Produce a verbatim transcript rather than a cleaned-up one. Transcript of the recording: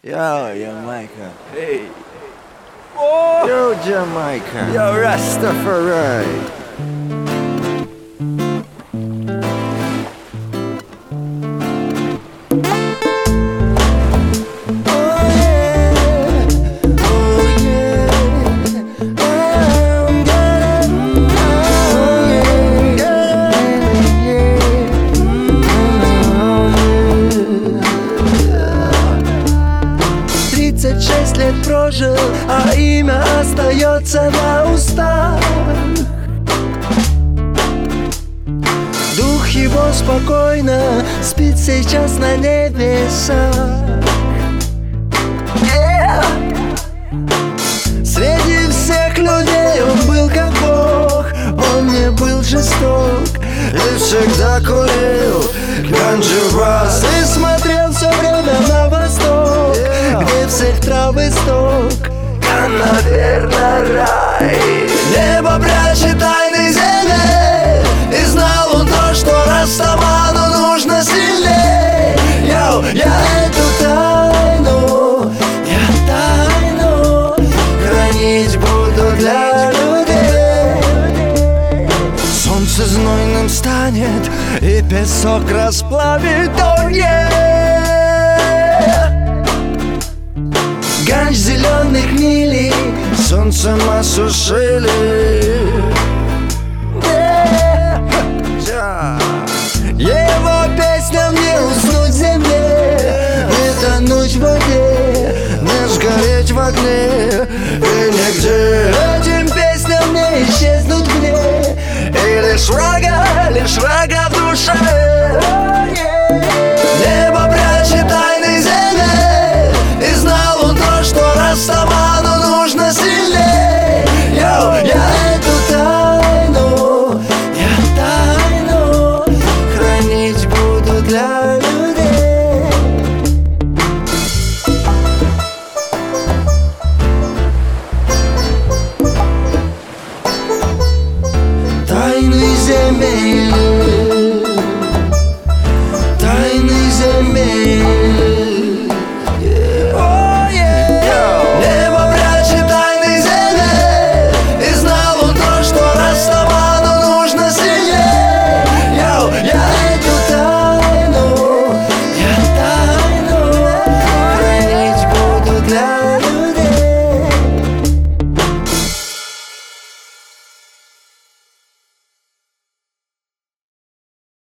Yo, Jamaica. Hey. Oh. Yo, Jamaica. Yo, Rastafari. тридцать шесть лет прожил, а имя остается на устах. Дух его спокойно спит сейчас на небесах. Yeah! Среди всех людей он был как Бог, он не был жесток и всегда курил ганджу-бас и смотрел все время на восток, где всех трав исток, а, наверно, рай. Небо прячет тайны земли, и знал он то, что Растаману нужно сильней. Йоу, я эту тайну, я тайну хранить буду для людей. Солнце знойным станет, и песок расплавит огне. Ганж зеленых милей солнцем осушили. Его песням не уснуть в земле, не тонуть в воде, не сгореть в огне. И нигде этим песням не исчезнуть в ней. И лишь рага, лишь рага в душе.